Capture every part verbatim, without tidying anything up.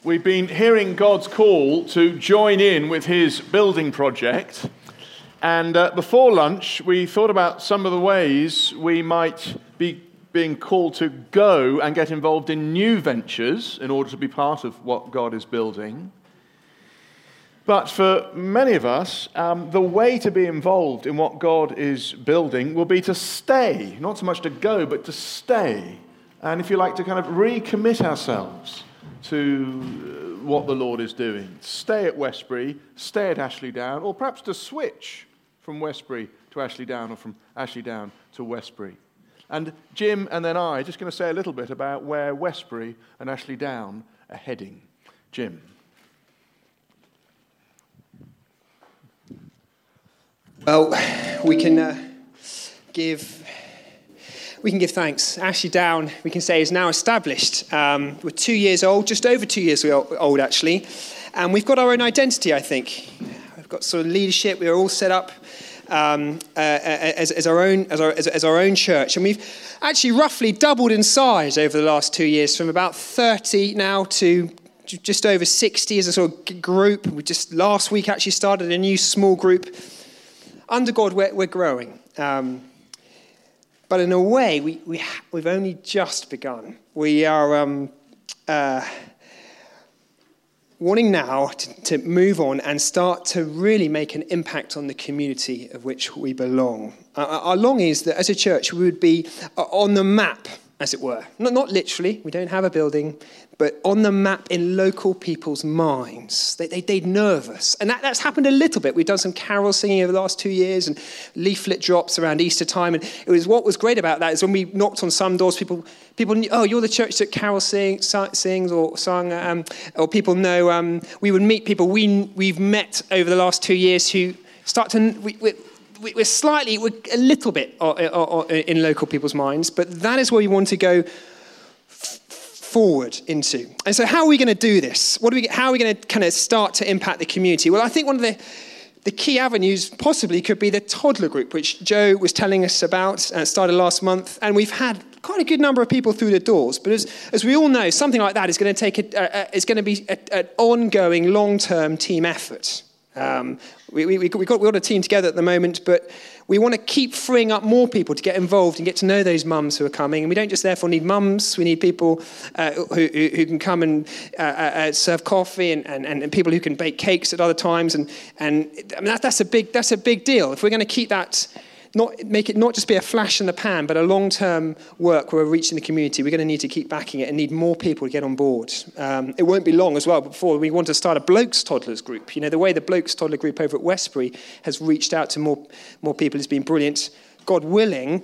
We've been hearing God's call to join in with his building project. And uh, before lunch, we thought about some of the ways we might be being called to go and get involved in new ventures in order to be part of what God is building. But for many of us, um, the way to be involved in what God is building will be to stay, not so much to go, but to stay. And if you like, to kind of recommit ourselves to what the Lord is doing. Stay at Westbury, stay at Ashley Down, or perhaps to switch from Westbury to Ashley Down or from Ashley Down to Westbury. And Jim and then I are just going to say a little bit about where Westbury and Ashley Down are heading. Jim. Well, we can uh, give we can give thanks. Ashley Down, we can say, is now established. Um, we're two years old, just over two years old actually, and we've got our own identity. I think we've got sort of leadership. We're all set up um, uh, as, as our own as our as, as our own church, and we've actually roughly doubled in size over the last two years, from about thirty now to just over sixty as a sort of group. We just last week actually started a new small group. Under God, we're, we're growing. Um, but in a way, we, we, we've only just begun. We are um, uh, wanting now to, to move on and start to really make an impact on the community of which we belong. Uh, our longing is that as a church, we would be on the map, as it were. Not, not literally, we don't have a building, but on the map in local people's minds. They, they, they'd nervous. And that, that's happened a little bit. We've done some carol singing over the last two years and leaflet drops around Easter time. And it was what was great about that is when we knocked on some doors, people people knew, oh, you're the church that carol sing, sings or sung, um, or people know. Um, we would meet people we, we've met over the last two years who start to... We, we, we're slightly, we're a little bit in local people's minds, but that is where we want to go forward into. And so how are we going to do this? What do we? How are we going to kind of start to impact the community? Well, I think one of the, the key avenues possibly could be the toddler group, which Joe was telling us about, and uh, started last month. And we've had quite a good number of people through the doors. But as, as we all know, something like that is going to take a, a, a, it's going to be an ongoing, long-term team effort. Um, we, we, we, got, we got a team together at the moment, but we want to keep freeing up more people to get involved and get to know those mums who are coming. And we don't just therefore need mums, we need people uh, who, who, who can come and uh, uh, serve coffee and, and, and people who can bake cakes at other times. And, and I mean, that, that's, a big, that's a big deal. If we're going to keep that, not make it not just be a flash in the pan, but a long-term work where we're reaching the community, we're going to need to keep backing it and need more people to get on board. Um, it won't be long as well before we want to start a Blokes Toddlers group. You know, the way the Blokes Toddler group over at Westbury has reached out to more more people has been brilliant. God willing,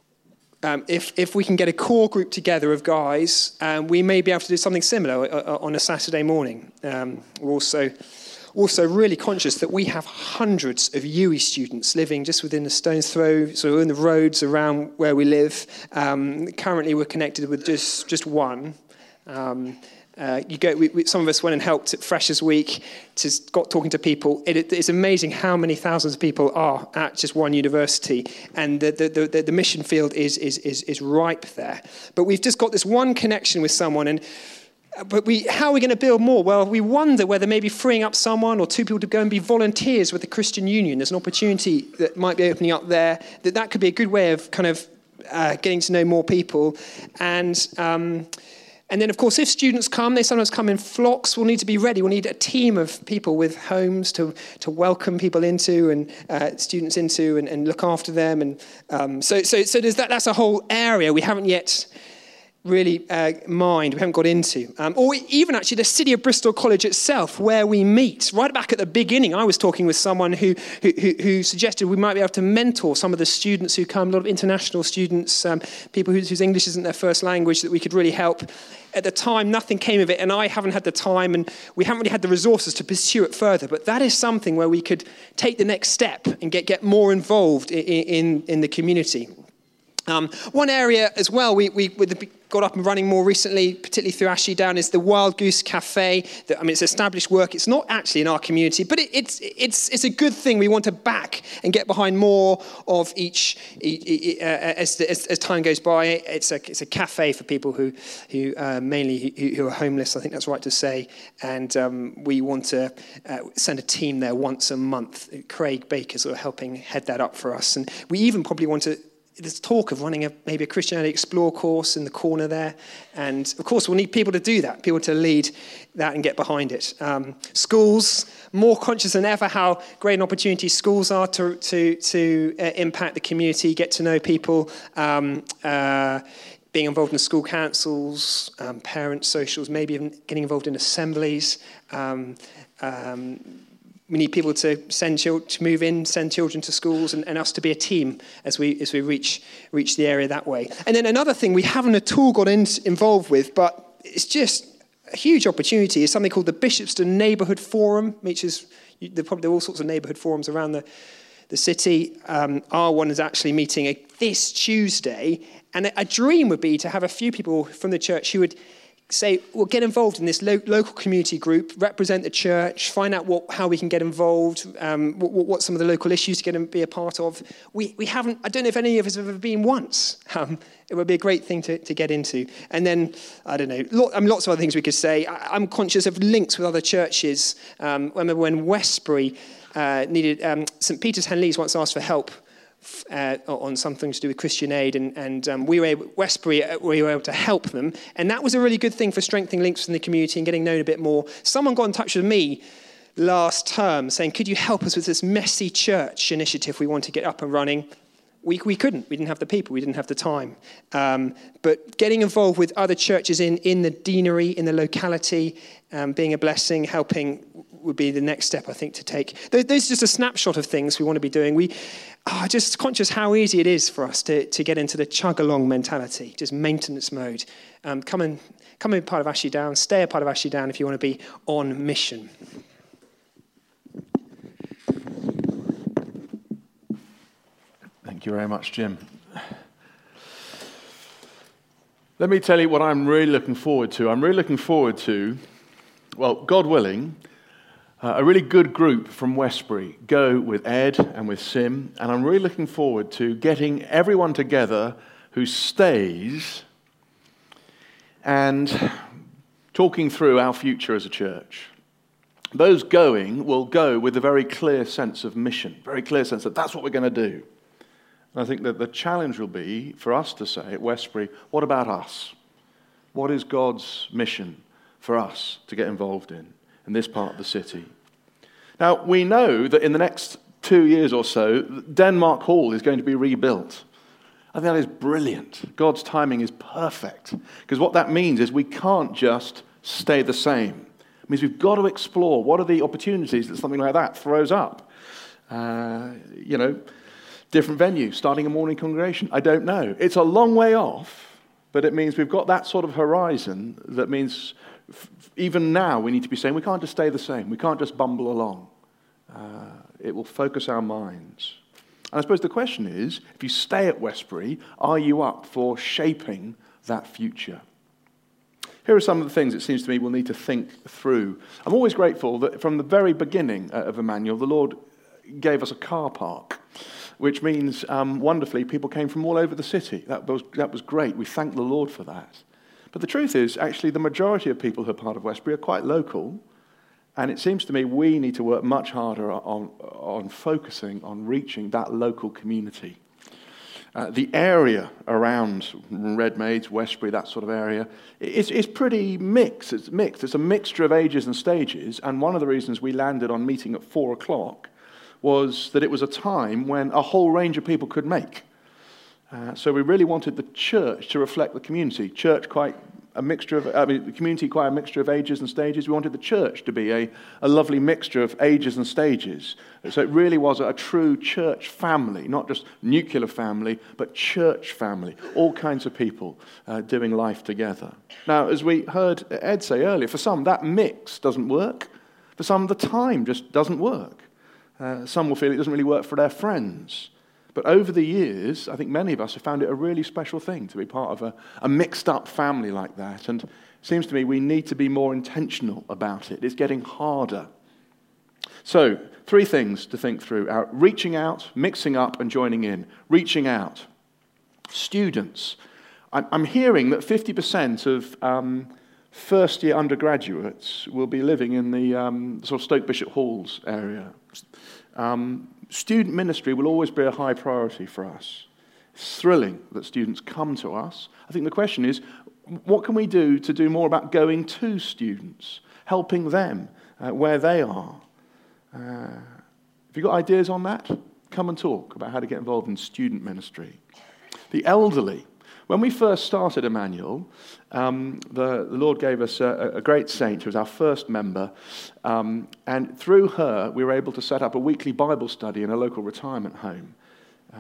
um, if if we can get a core group together of guys, um, we may be able to do something similar on a Saturday morning. Um, we're also... Also really conscious that we have hundreds of U E students living just within a stone's throw, so in the roads around where we live. Um, currently we're connected with just, just one. Um, uh, you go. We, we, some of us went and helped at Freshers Week, to got talking to people. It, it's amazing how many thousands of people are at just one university, and the, the, the, the mission field is, is, is, is ripe there. But we've just got this one connection with someone, and But we, how are we going to build more? Well, we wonder whether maybe freeing up someone or two people to go and be volunteers with the Christian Union. There's an opportunity that might be opening up there. That that could be a good way of kind of uh, getting to know more people. And um, and then, of course, if students come, they sometimes come in flocks. We'll need to be ready. We'll need a team of people with homes to to welcome people into and uh, students into and, and look after them. And um, so so so there's that. That's a whole area we haven't yet really uh, mind, we haven't got into. Um, or even actually the City of Bristol College itself, where we meet. Right back at the beginning, I was talking with someone who who, who suggested we might be able to mentor some of the students who come, a lot of international students, um, people whose, whose English isn't their first language, that we could really help. At the time, nothing came of it, and I haven't had the time, and we haven't really had the resources to pursue it further. But that is something where we could take the next step and get, get more involved in, in, in the community. Um, one area as well we, we, we got up and running more recently, particularly through Ashley Down, is the Wild Goose Cafe. That, I mean, it's established work. It's not actually in our community, but it, it's it's it's a good thing. We want to back and get behind more of each uh, as, as as time goes by. It's a it's a cafe for people who who uh, mainly who, who are homeless. I think that's right to say. And um, we want to uh, send a team there once a month. Craig Baker sort of helping head that up for us, and we even probably want to. There's talk of running a, maybe a Christianity Explore course in the corner there. And, of course, we'll need people to do that, people to lead that and get behind it. Um, schools, more conscious than ever how great an opportunity schools are to, to, to uh, impact the community, get to know people, um, uh, being involved in school councils, um, parent socials, maybe even getting involved in assemblies. Um, um, We need people to send children to move in, send children to schools, and, and us to be a team as we as we reach reach the area that way. And then another thing we haven't at all got in, involved with, but it's just a huge opportunity, is something called the Bishopston Neighbourhood Forum, which is there probably there are all sorts of neighbourhood forums around the the city. Um, our one is actually meeting a, this Tuesday, and a, a dream would be to have a few people from the church who would say, well, get involved in this lo- local community group, represent the church, find out what, how we can get involved, um, what, what some of the local issues to get and be a part of. We we haven't, I don't know if any of us have ever been once. Um, it would be a great thing to, to get into. And then, I don't know, lot, I mean, lots of other things we could say. I, I'm conscious of links with other churches. Um, I remember when Westbury uh, needed, um, St Peter's Henleys once asked for help Uh, on something to do with Christian Aid, and, and um, we were able, Westbury, uh, we were able to help them, and that was a really good thing for strengthening links in the community and getting known a bit more. Someone got in touch with me last term saying, could you help us with this messy church initiative we want to get up and running? We, we couldn't. We didn't have the people. We didn't have the time. Um, but getting involved with other churches in, in the deanery, in the locality, um, being a blessing, helping would be the next step, I think, to take. There's just a snapshot of things we want to be doing. We are just conscious how easy it is for us to, to get into the chug-along mentality, just maintenance mode. Um, come and come and be part of Ashley Down. Stay a part of Ashley Down if you want to be on mission. Thank you very much, Jim. Let me tell you what I'm really looking forward to. I'm really looking forward to, well, God willing, uh, a really good group from Westbury go with Ed and with Sim, and I'm really looking forward to getting everyone together who stays and talking through our future as a church. Those going will go with a very clear sense of mission, very clear sense that that's what we're going to do. And I think that the challenge will be for us to say at Westbury, what about us? What is God's mission for us to get involved in, in this part of the city? Now, we know that in the next two years or so, Denmark Hall is going to be rebuilt. I think that is brilliant. God's timing is perfect. Because what that means is we can't just stay the same. It means we've got to explore what are the opportunities that something like that throws up. Uh, you know, different venue, starting a morning congregation. I don't know. It's a long way off, but it means we've got that sort of horizon that means f- even now we need to be saying we can't just stay the same. We can't just bumble along. Uh, it will focus our minds. And I suppose the question is, if you stay at Westbury, are you up for shaping that future? Here are some of the things it seems to me we'll need to think through. I'm always grateful that from the very beginning of Emmanuel, the Lord gave us a car park, which means, um, wonderfully, people came from all over the city. That was, that was great. We thank the Lord for that. But the truth is, actually, the majority of people who are part of Westbury are quite local, and it seems to me we need to work much harder on, on focusing on reaching that local community. Uh, the area around Redmaids, Westbury, that sort of area, is, is pretty mixed. It's mixed. It's a mixture of ages and stages, and one of the reasons we landed on meeting at four o'clock was that it was a time when a whole range of people could make. Uh, so we really wanted the church to reflect the community. Church quite a mixture of, I mean, the community quite a mixture of ages and stages. We wanted the church to be a, a lovely mixture of ages and stages. So it really was a, a true church family, not just nuclear family, but church family. All kinds of people uh, doing life together. Now, as we heard Ed say earlier, for some that mix doesn't work. For some the time just doesn't work. Uh, some will feel it doesn't really work for their friends. But over the years, I think many of us have found it a really special thing to be part of a, a mixed-up family like that. And it seems to me we need to be more intentional about it. It's getting harder. So, three things to think through. Our reaching out, mixing up, and joining in. Reaching out. Students. I'm, I'm hearing that fifty percent of um, first-year undergraduates will be living in the um, sort of Stoke Bishop Halls area. Um, student ministry will always be a high priority for us. It's thrilling that students come to us. I think the question is, what can we do to do more about going to students, helping them uh, where they are? Uh, have you got ideas on that? Come and talk about how to get involved in student ministry. The elderly. When we first started Emmanuel, um, the, the Lord gave us a, a great saint who was our first member, um, and through her we were able to set up a weekly Bible study in a local retirement home. Uh,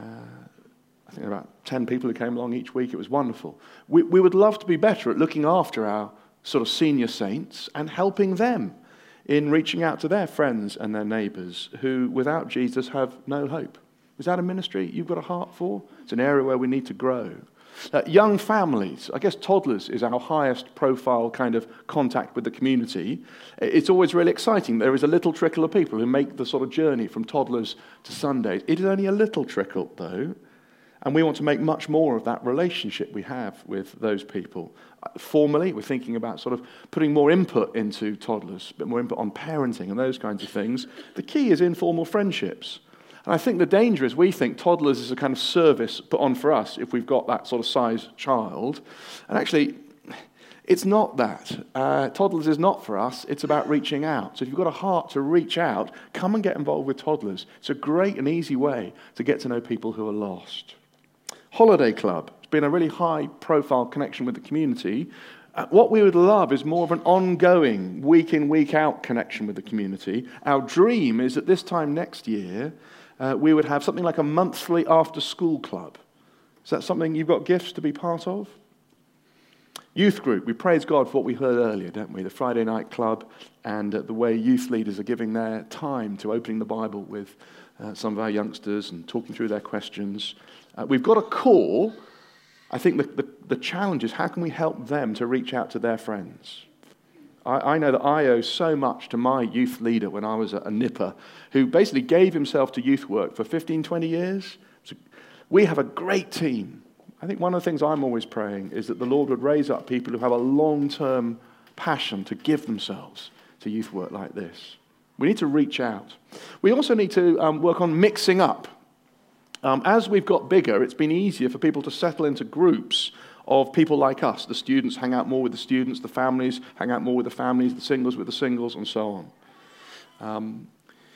I think there were about ten people who came along each week. It was wonderful. We, we would love to be better at looking after our sort of senior saints and helping them in reaching out to their friends and their neighbours who, without Jesus, have no hope. Is that a ministry you've got a heart for? It's an area where we need to grow. Uh, young families, I guess toddlers is our highest profile kind of contact with the community. It's always really exciting. There is a little trickle of people who make the sort of journey from toddlers to Sundays. It is only a little trickle, though, and we want to make much more of that relationship we have with those people. Uh, formally, we're thinking about sort of putting more input into toddlers, a bit more input on parenting and those kinds of things. The key is informal friendships. And I think the danger is we think toddlers is a kind of service put on for us if we've got that sort of size child. And actually, it's not that. Uh, toddlers is not for us. It's about reaching out. So if you've got a heart to reach out, come and get involved with toddlers. It's a great and easy way to get to know people who are lost. Holiday Club. It's been a really high-profile connection with the community. Uh, what we would love is more of an ongoing, week-in, week-out connection with the community. Our dream is that this time next year, Uh, we would have something like a monthly after-school club. Is that something you've got gifts to be part of? Youth group. We praise God for what we heard earlier, don't we? The Friday night club and uh, the way youth leaders are giving their time to opening the Bible with uh, some of our youngsters and talking through their questions. Uh, we've got a core. I think the, the, the challenge is how can we help them to reach out to their friends? I know that I owe so much to my youth leader when I was a nipper, who basically gave himself to youth work for fifteen, twenty years. So we have a great team. I think one of the things I'm always praying is that the Lord would raise up people who have a long-term passion to give themselves to youth work like this. We need to reach out. We also need to um, work on mixing up. Um, as we've got bigger, it's been easier for people to settle into groups of people like us. The students hang out more with the students, the families hang out more with the families, the singles with the singles, and so on. Um,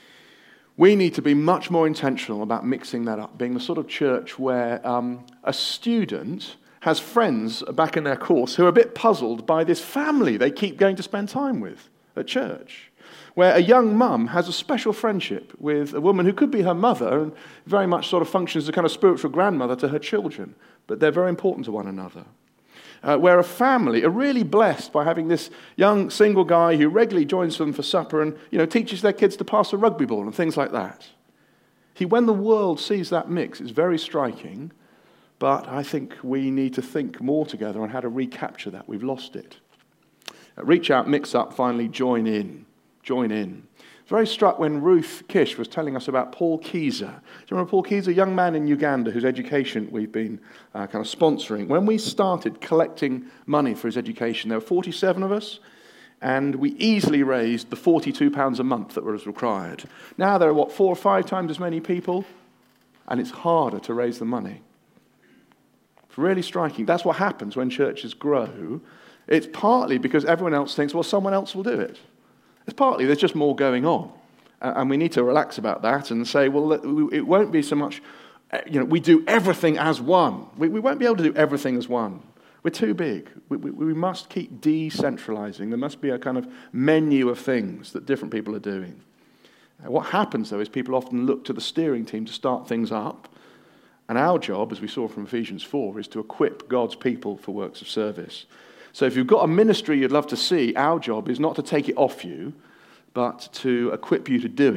we need to be much more intentional about mixing that up, being the sort of church where um, a student has friends back in their course who are a bit puzzled by this family they keep going to spend time with at church, where a young mum has a special friendship with a woman who could be her mother and very much sort of functions as a kind of spiritual grandmother to her children, but they're very important to one another. Uh, where a family are really blessed by having this young single guy who regularly joins them for supper and, you know, teaches their kids to pass a rugby ball and things like that. See, when the world sees that mix, it's very striking, but I think we need to think more together on how to recapture that. We've lost it. Uh, reach out, mix up, finally join in. Join in. Very struck when Ruth Kish was telling us about Paul Kiza. Do you remember Paul Kiza, a young man in Uganda whose education we've been uh, kind of sponsoring? When we started collecting money for his education, there were forty-seven of us, and we easily raised the forty-two pounds a month that was required. Now there are, what, four or five times as many people, and it's harder to raise the money. It's really striking. That's what happens when churches grow. It's partly because everyone else thinks, well, someone else will do it. It's partly there's just more going on, and we need to relax about that and say, well, it won't be so much, you know, we do everything as one. We, we won't be able to do everything as one. We're too big. We, we, we must keep decentralizing. There must be a kind of menu of things that different people are doing. What happens, though, is people often look to the steering team to start things up, and our job, as we saw from Ephesians four, is to equip God's people for works of service. So if you've got a ministry you'd love to see, our job is not to take it off you, but to equip you to do it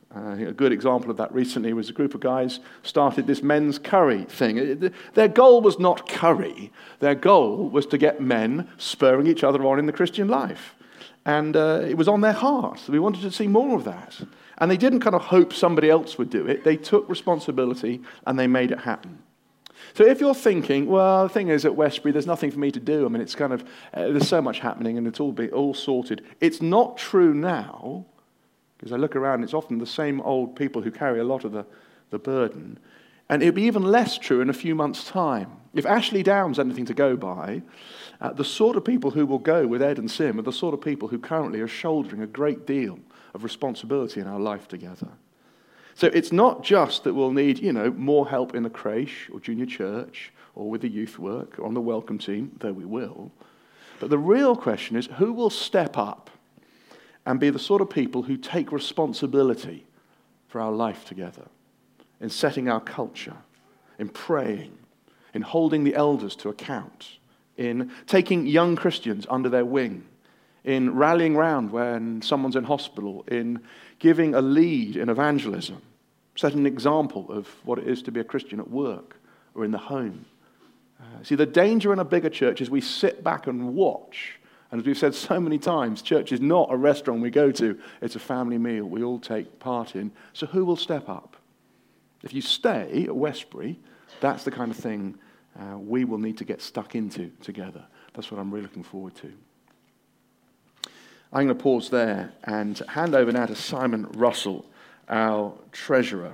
Uh, a good example of that recently was a group of guys started this men's curry thing. Their goal was not curry. Their goal was to get men spurring each other on in the Christian life. And uh, it was on their heart. We wanted to see more of that. And they didn't kind of hope somebody else would do it. They took responsibility and they made it happen. So if you're thinking, well, the thing is at Westbury, there's nothing for me to do. I mean, it's kind of, uh, there's so much happening and it's all be, all sorted. It's not true now, because I look around, it's often the same old people who carry a lot of the, the burden. And it'll be even less true in a few months' time. If Ashley Down's anything to go by, uh, the sort of people who will go with Ed and Sim are the sort of people who currently are shouldering a great deal of responsibility in our life together. So it's not just that we'll need, you know, more help in the creche or junior church or with the youth work or on the welcome team, though we will. But the real question is, who will step up and be the sort of people who take responsibility for our life together, in setting our culture, in praying, in holding the elders to account, in taking young Christians under their wing, in rallying round when someone's in hospital, in giving a lead in evangelism, setting an example of what it is to be a Christian at work or in the home. Uh, see, the danger in a bigger church is we sit back and watch. And as we've said so many times, church is not a restaurant we go to. It's a family meal we all take part in. So who will step up? If you stay at Westbury, that's the kind of thing uh, we will need to get stuck into together. That's what I'm really looking forward to. I'm going to pause there and hand over now to Simon Russell, our treasurer.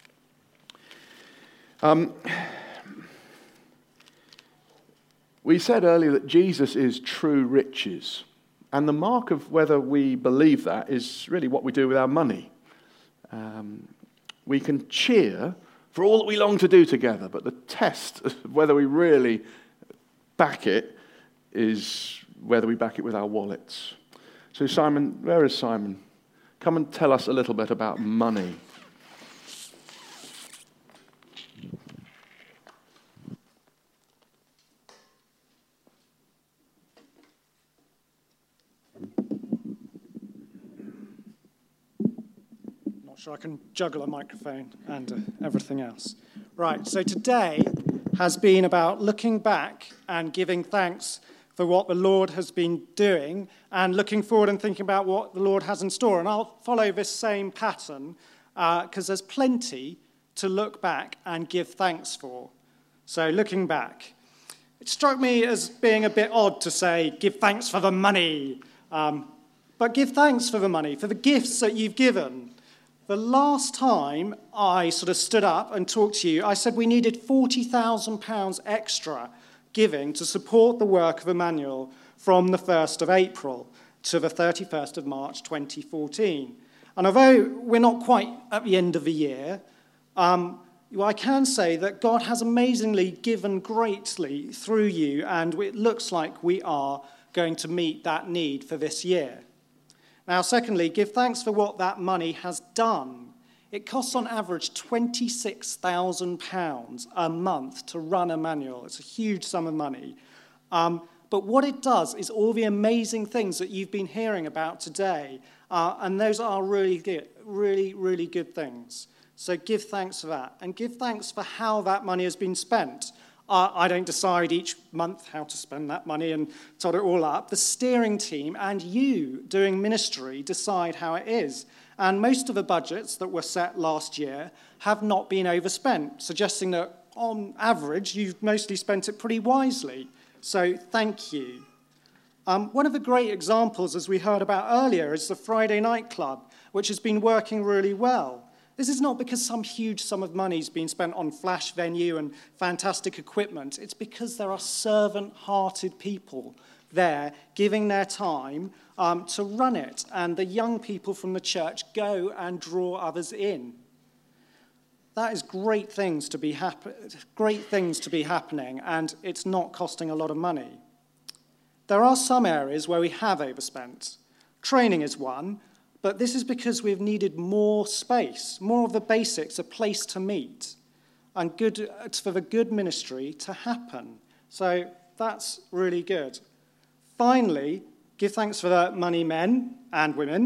Um, we said earlier that Jesus is true riches. And the mark of whether we believe that is really what we do with our money. Um, we can cheer for all that we long to do together, but the test of whether we really back it is whether we back it with our wallets. So Simon, where is Simon? Come and tell us a little bit about money. Not sure I can juggle a microphone and uh, everything else. Right, so today has been about looking back and giving thanks for what the Lord has been doing and looking forward and thinking about what the Lord has in store. And I'll follow this same pattern because uh, there's plenty to look back and give thanks for. So looking back, it struck me as being a bit odd to say, give thanks for the money, um, but give thanks for the money, for the gifts that you've given. The last time I sort of stood up and talked to you, I said we needed forty thousand pounds extra giving to support the work of Emmanuel from the first of April to the thirty-first of March twenty fourteen. And although we're not quite at the end of the year, um, I can say that God has amazingly given greatly through you, and it looks like we are going to meet that need for this year. Now, secondly, give thanks for what that money has done. It costs on average twenty-six thousand pounds a month to run Emmanuel. It's a huge sum of money. Um, but what it does is all the amazing things that you've been hearing about today, uh, and those are really good, really, really good things. So give thanks for that, and give thanks for how that money has been spent. Uh, I don't decide each month how to spend that money and tot it all up. The steering team and you doing ministry decide how it is. And most of the budgets that were set last year have not been overspent, suggesting that on average, you've mostly spent it pretty wisely. So thank you. Um, one of the great examples, as we heard about earlier, is the Friday Night Club, which has been working really well. This is not because some huge sum of money has been spent on flash venue and fantastic equipment. It's because there are servant-hearted people there giving their time um, to run it, and the young people from the church go and draw others in. That is great things to be hap- great things to be happening, and it's not costing a lot of money. There are some areas where we have overspent. Training is one, but this is because we've needed more space, more of the basics, a place to meet, and good for the good ministry to happen. So that's really good. Finally, give thanks for the money, men and women.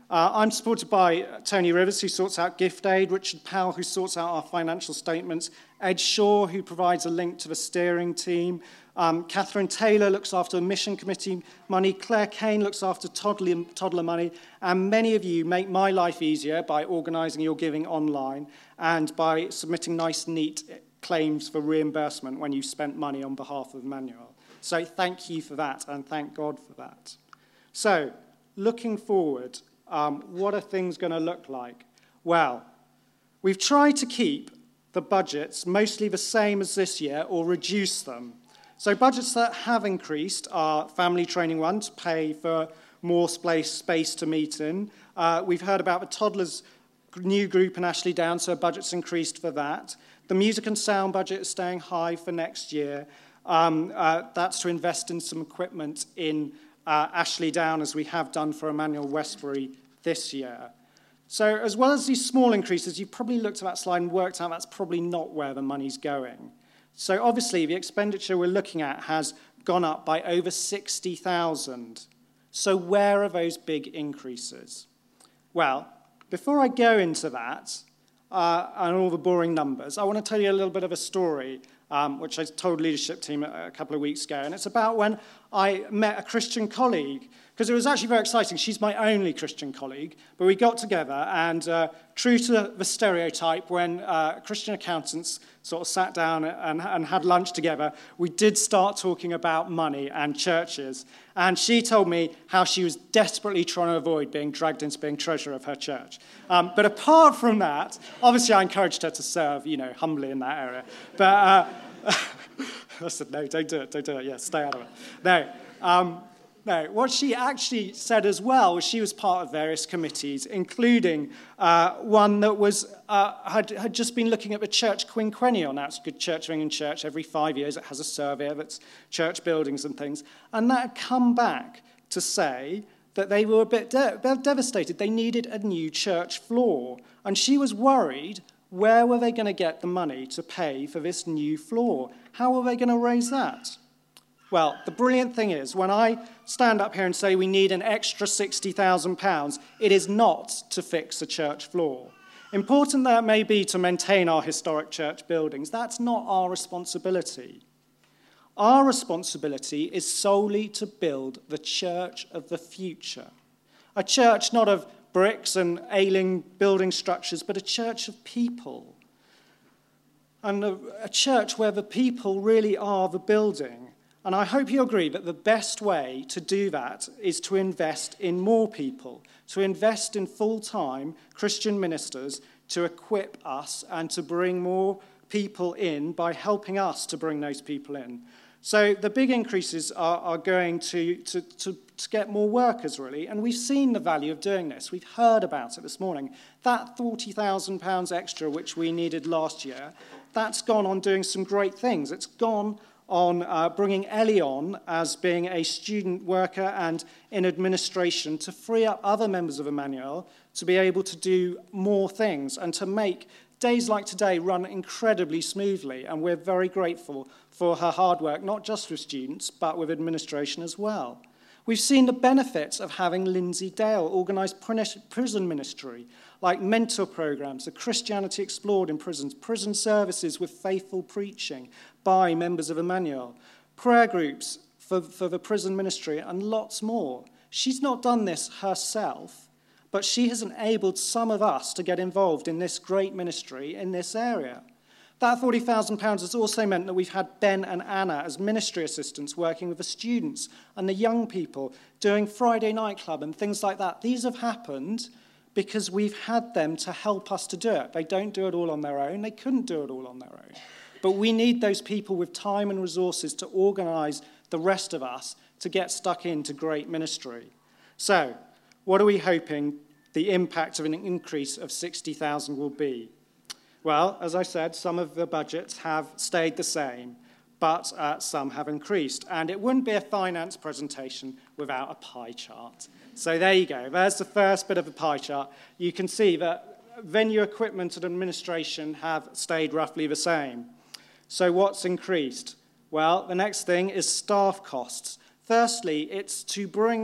Uh, I'm supported by Tony Rivers, who sorts out Gift Aid, Richard Powell, who sorts out our financial statements, Ed Shaw, who provides a link to the steering team, um, Catherine Taylor looks after the mission committee money, Claire Kane looks after toddler, toddler money, and many of you make my life easier by organising your giving online and by submitting nice, neat claims for reimbursement when you spent money on behalf of Emmanuel. So thank you for that, and thank God for that. So, looking forward, um, what are things going to look like? Well, we've tried to keep the budgets mostly the same as this year or reduce them. So budgets that have increased are family training one to pay for more space, space to meet in. Uh, we've heard about the toddlers new group in Ashley Down, so budget's increased for that. The music and sound budget is staying high for next year. Um, uh, that's to invest in some equipment in uh, Ashley Down, as we have done for Emmanuel Westbury this year. So as well as these small increases, you've probably looked at that slide and worked out that's probably not where the money's going. So obviously, the expenditure we're looking at has gone up by over sixty thousand. So where are those big increases? Well, before I go into that, uh, and all the boring numbers, I want to tell you a little bit of a story, um, which I told leadership team a, a couple of weeks ago. And it's about when I met a Christian colleague, because it was actually very exciting. She's my only Christian colleague, but we got together, and uh, true to the stereotype, when uh, Christian accountants sort of sat down and, and had lunch together, we did start talking about money and churches. And she told me how she was desperately trying to avoid being dragged into being treasurer of her church. Um, but apart from that, obviously I encouraged her to serve, you know, humbly in that area. But uh, I said, no, don't do it, don't do it. Yeah, stay out of it. No. Um, No, what she actually said as well was she was part of various committees, including uh, one that was uh, had, had just been looking at the church quinquennial. Now, it's a good Church of England church. Every five years it has a survey of its church buildings and things. And that had come back to say that they were a bit de- devastated. They needed a new church floor. And she was worried, where were they going to get the money to pay for this new floor? How were they going to raise that? Well, the brilliant thing is, when I stand up here and say we need an extra sixty thousand pounds, it is not to fix a church floor. Important that it may be to maintain our historic church buildings, that's not our responsibility. Our responsibility is solely to build the church of the future. A church not of bricks and ailing building structures, but a church of people. And a, a church where the people really are the building. And I hope you agree that the best way to do that is to invest in more people, to invest in full-time Christian ministers to equip us and to bring more people in by helping us to bring those people in. So the big increases are, are going to, to, to, to get more workers, really, and we've seen the value of doing this. We've heard about it this morning. That forty thousand pounds extra, which we needed last year, that's gone on doing some great things. It's gone on uh, bringing Ellie on as being a student worker and in administration to free up other members of Emmanuel to be able to do more things and to make days like today run incredibly smoothly. And we're very grateful for her hard work, not just with students, but with administration as well. We've seen the benefits of having Lindsay Dale organise prison ministry, like mentor programs, the Christianity Explored in prisons, prison services with faithful preaching by members of Emmanuel, prayer groups for, for the prison ministry, and lots more. She's not done this herself, but she has enabled some of us to get involved in this great ministry in this area. That forty thousand pounds has also meant that we've had Ben and Anna as ministry assistants working with the students and the young people, doing Friday night club and things like that. These have happened because we've had them to help us to do it. They don't do it all on their own. They couldn't do it all on their own. But we need those people with time and resources to organise the rest of us to get stuck into great ministry. So, what are we hoping the impact of an increase of sixty thousand will be? Well, as I said, some of the budgets have stayed the same, but uh, some have increased. And it wouldn't be a finance presentation without a pie chart. So there you go. There's the first bit of the pie chart. You can see that venue equipment and administration have stayed roughly the same. So what's increased? Well, the next thing is staff costs. Firstly, it's to bring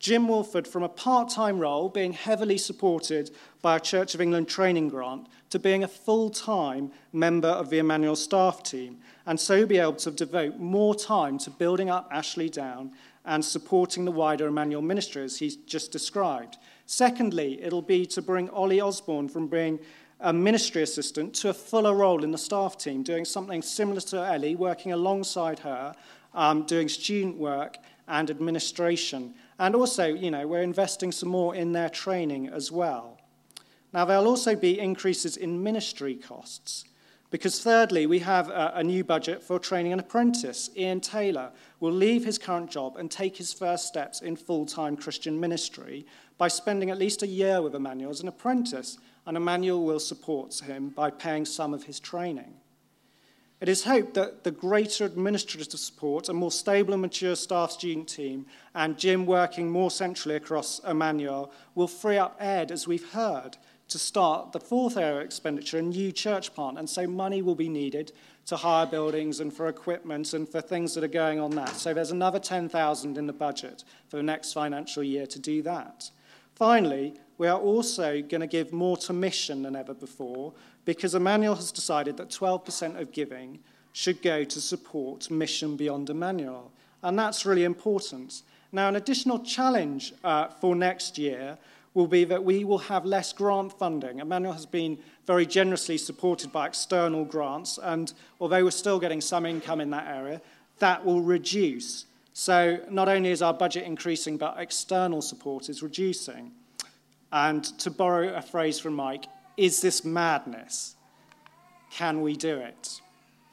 Jim Wolford from a part-time role, being heavily supported by a Church of England training grant, to being a full-time member of the Emmanuel staff team, and so be able to devote more time to building up Ashley Down and supporting the wider Emmanuel ministry, as he's just described. Secondly, it'll be to bring Ollie Osborne from being a ministry assistant to a fuller role in the staff team, doing something similar to Ellie, working alongside her, um, doing student work and administration. And also, you know, we're investing some more in their training as well. Now, there'll also be increases in ministry costs, because thirdly, we have a, a new budget for training an apprentice. Ian Taylor will leave his current job and take his first steps in full-time Christian ministry by spending at least a year with Emmanuel as an apprentice, and Emmanuel will support him by paying some of his training. It is hoped that the greater administrative support, a more stable and mature staff-student team, and Jim working more centrally across Emmanuel will free up Ed, as we've heard, to start the fourth area of expenditure, a new church plant, and so money will be needed to hire buildings and for equipment and for things that are going on that. So there's another ten thousand in the budget for the next financial year to do that. Finally, we are also going to give more to mission than ever before, because Emmanuel has decided that twelve percent of giving should go to support Mission Beyond Emmanuel. And that's really important. Now, an additional challenge uh, for next year will be that we will have less grant funding. Emmanuel has been very generously supported by external grants, and although we're still getting some income in that area, that will reduce. So not only is our budget increasing, but external support is reducing. And to borrow a phrase from Mike, is this madness? Can we do it?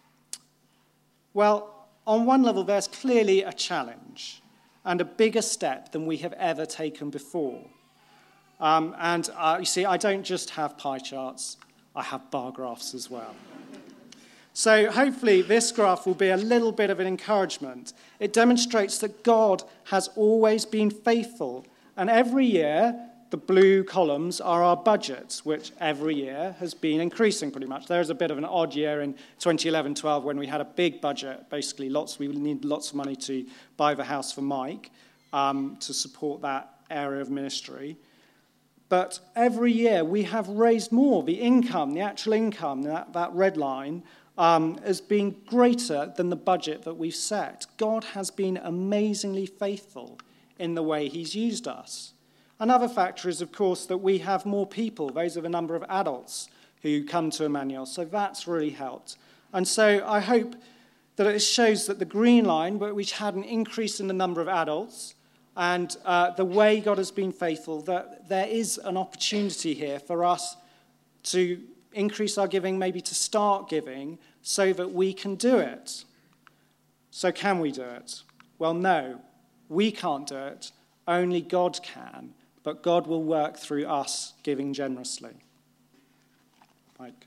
Well, on one level, there's clearly a challenge and a bigger step than we have ever taken before. Um, and uh, you see, I don't just have pie charts, I have bar graphs as well. So hopefully this graph will be a little bit of an encouragement. It demonstrates that God has always been faithful, and every year the blue columns are our budgets, which every year has been increasing pretty much. There was a bit of an odd year in twenty eleven twelve when we had a big budget, basically lots, we needed lots of money to buy the house for Mike um, to support that area of ministry. But every year we have raised more. The income, the actual income, that, that red line, um, has been greater than the budget that we've set. God has been amazingly faithful in the way he's used us. Another factor is, of course, that we have more people. Those are the number of adults who come to Emmanuel. So that's really helped. And so I hope that it shows that the green line, which had an increase in the number of adults, and uh, the way God has been faithful, that there is an opportunity here for us to increase our giving, maybe to start giving, so that we can do it. So can we do it? Well, no, we can't do it. Only God can. But God will work through us giving generously. Mike.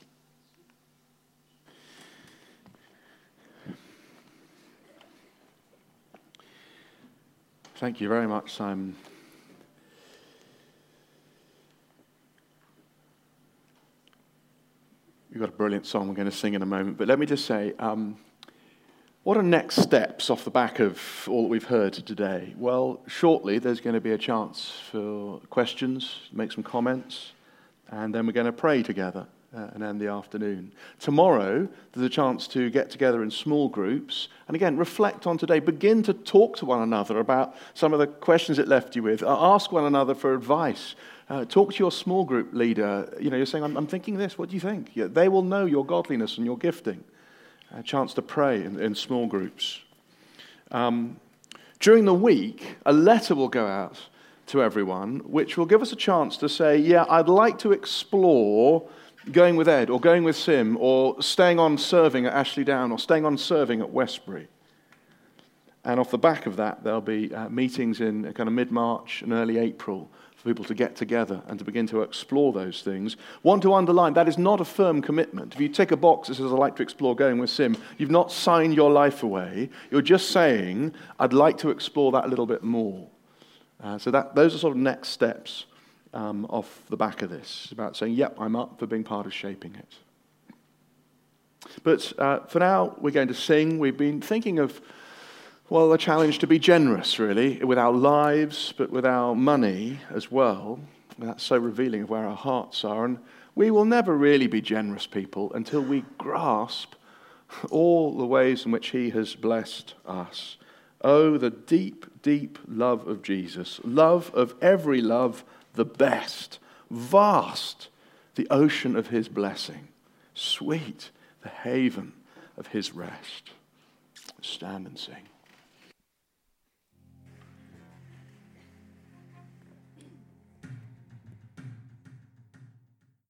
Thank you very much, Simon. We've got a brilliant song we're going to sing in a moment, but let me just say, um, what are next steps off the back of all that we've heard today? Well, shortly there's going to be a chance for questions, make some comments, and then we're going to pray together uh, and end the afternoon. Tomorrow, there's a chance to get together in small groups, and again, reflect on today. Begin to talk to one another about some of the questions it left you with. Uh, ask one another for advice. Uh, talk to your small group leader. You know, you're saying, I'm, I'm thinking this, what do you think? Yeah, they will know your godliness and your gifting. A chance to pray in, in small groups. Um, during the week, a letter will go out to everyone, which will give us a chance to say, yeah, I'd like to explore going with Ed, or going with Sim, or staying on serving at Ashley Down, or staying on serving at Westbury. And off the back of that, there'll be uh, meetings in kind of mid-March and early April for people to get together and to begin to explore those things. Want to underline, that is not a firm commitment. If you tick a box that says, I'd like to explore going with Sim, you've not signed your life away. You're just saying, I'd like to explore that a little bit more. Uh, so that those are sort of next steps um, off the back of this. It's about saying, yep, I'm up for being part of shaping it. But uh, for now, we're going to sing. We've been thinking of Well, the challenge to be generous, really, with our lives, but with our money as well. That's so revealing of where our hearts are. And we will never really be generous people until we grasp all the ways in which he has blessed us. Oh, the deep, deep love of Jesus. Love of every love, the best. Vast, the ocean of his blessing. Sweet, the haven of his rest. Stand and sing.